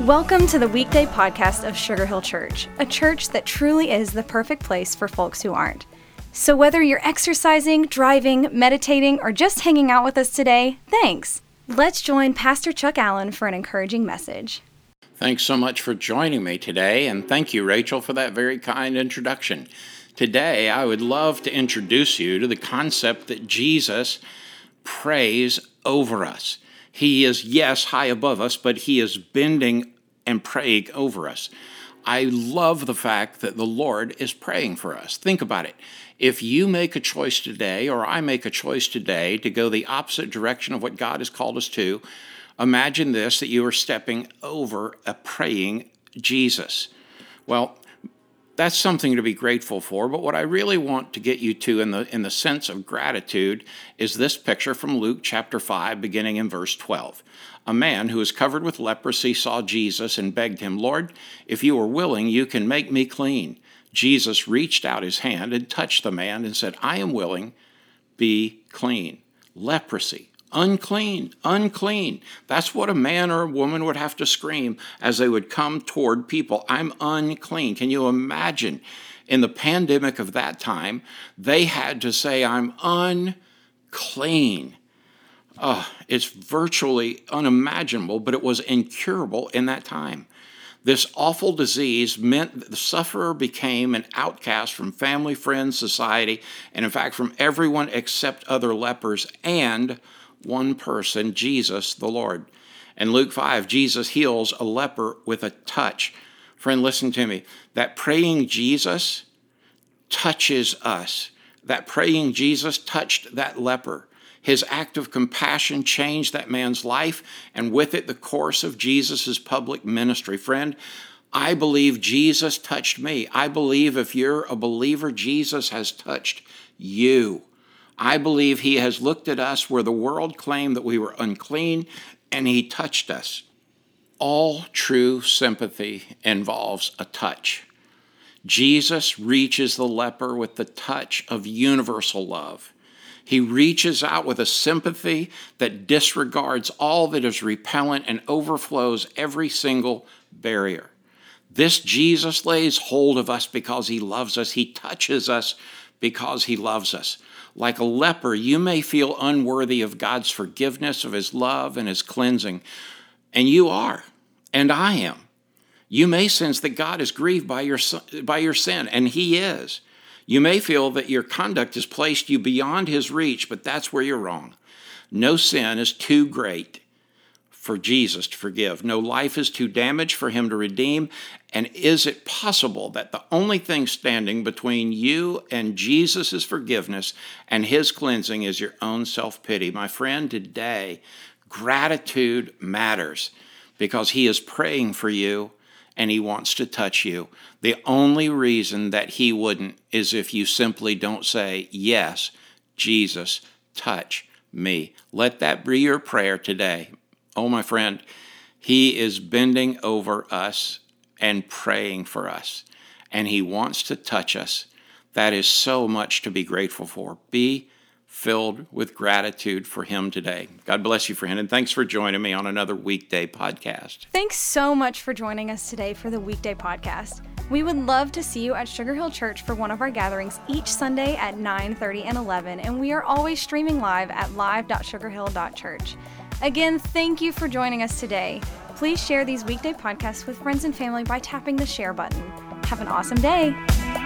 Welcome to the weekday podcast of Sugar Hill Church, a church that truly is the perfect place for folks who aren't. So whether you're exercising, driving, meditating, or just hanging out with us today, thanks. Let's join Pastor Chuck Allen for an encouraging message. Thanks so much for joining me today, and thank you, Rachel, for that very kind introduction. Today, I would love to introduce you to the concept that Jesus prays over us. He is, yes, high above us, but he is bending and praying over us. I love the fact that the Lord is praying for us. Think about it. If you make a choice today, or I make a choice today to go the opposite direction of what God has called us to, imagine this, that you are stepping over a praying Jesus. Well, that's something to be grateful for, but what I really want to get you to in the sense of gratitude is this picture from Luke chapter 5, beginning in verse 12. A man who was covered with leprosy saw Jesus and begged him, "Lord, if you are willing, you can make me clean." Jesus reached out his hand and touched the man and said, "I am willing, be clean." Leprosy. Unclean, unclean. That's what a man or a woman would have to scream as they would come toward people. I'm unclean. Can you imagine? In the pandemic of that time, they had to say, I'm unclean. It's virtually unimaginable, but it was incurable in that time. This awful disease meant that the sufferer became an outcast from family, friends, society, and in fact from everyone except other lepers and one person, Jesus the Lord. In Luke 5, Jesus heals a leper with a touch. Friend, listen to me. That praying Jesus touches us. That praying Jesus touched that leper. His act of compassion changed that man's life, and with it, the course of Jesus' public ministry. Friend, I believe Jesus touched me. I believe if you're a believer, Jesus has touched you. I believe he has looked at us where the world claimed that we were unclean, and he touched us. All true sympathy involves a touch. Jesus reaches the leper with the touch of universal love. He reaches out with a sympathy that disregards all that is repellent and overflows every single barrier. This Jesus lays hold of us because he loves us. He touches us because he loves us. Like a leper, you may feel unworthy of God's forgiveness, of his love and his cleansing. And you are, and I am. You may sense that God is grieved by your sin, and he is. You may feel that your conduct has placed you beyond his reach, but that's where you're wrong. No sin is too great for Jesus to forgive. No life is too damaged for him to redeem. And is it possible that the only thing standing between you and Jesus' forgiveness and his cleansing is your own self-pity? My friend, today, gratitude matters because he is praying for you and he wants to touch you. The only reason that he wouldn't is if you simply don't say, "Yes, Jesus, touch me." Let that be your prayer today. Oh, my friend, he is bending over us and praying for us, and he wants to touch us. That is so much to be grateful for. Be filled with gratitude for him today. God bless you, friend, and thanks for joining me on another weekday podcast. Thanks so much for joining us today for the weekday podcast. We would love to see you at Sugar Hill Church for one of our gatherings each Sunday at 9:30 and 11, and we are always streaming live at live.sugarhill.church. Again, thank you for joining us today. Please share these weekday podcasts with friends and family by tapping the share button. Have an awesome day.